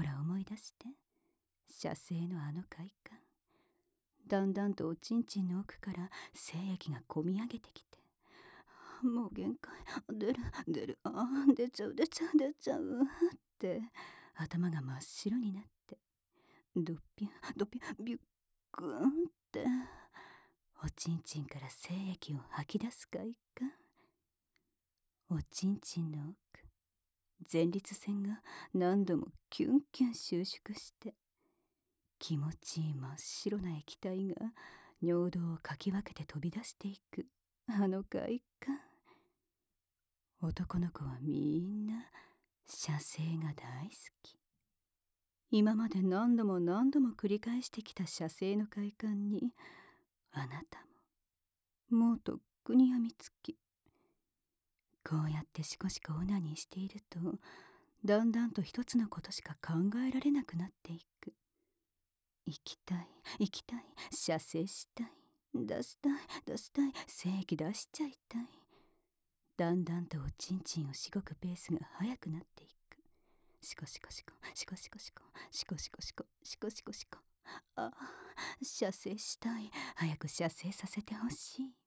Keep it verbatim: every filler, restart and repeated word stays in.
ほら思い出して。射精のあの快感。だんだんとおちんちんの奥から精液がこみ上げてきて、もう限界、出る出る、ああ出ちゃう出ちゃう出ちゃうって頭が真っ白になって、ドッピュンドッピュンビュックンっておちんちんから精液を吐き出す快感。おちんちんの奥、前立腺が何度もキュンキュン収縮して、気持ちいい真っ白な液体が尿道をかき分けて飛び出していくあの快感。男の子はみんな射精が大好き。今まで何度も何度も繰り返してきた射精の快感に、あなたももうとっくに病みつき。こうやってしこしこオナニーしていると、だんだんと一つのことしか考えられなくなっていく。行きたい行きたい、射精したい、出したい出したい、精液出しちゃいたい。だんだんとおちんちんをしごくペースが速くなっていく。しこしこしこしこしこしこしこしこしこしこしこしこ。ああ、射精したい、早く射精させてほしい。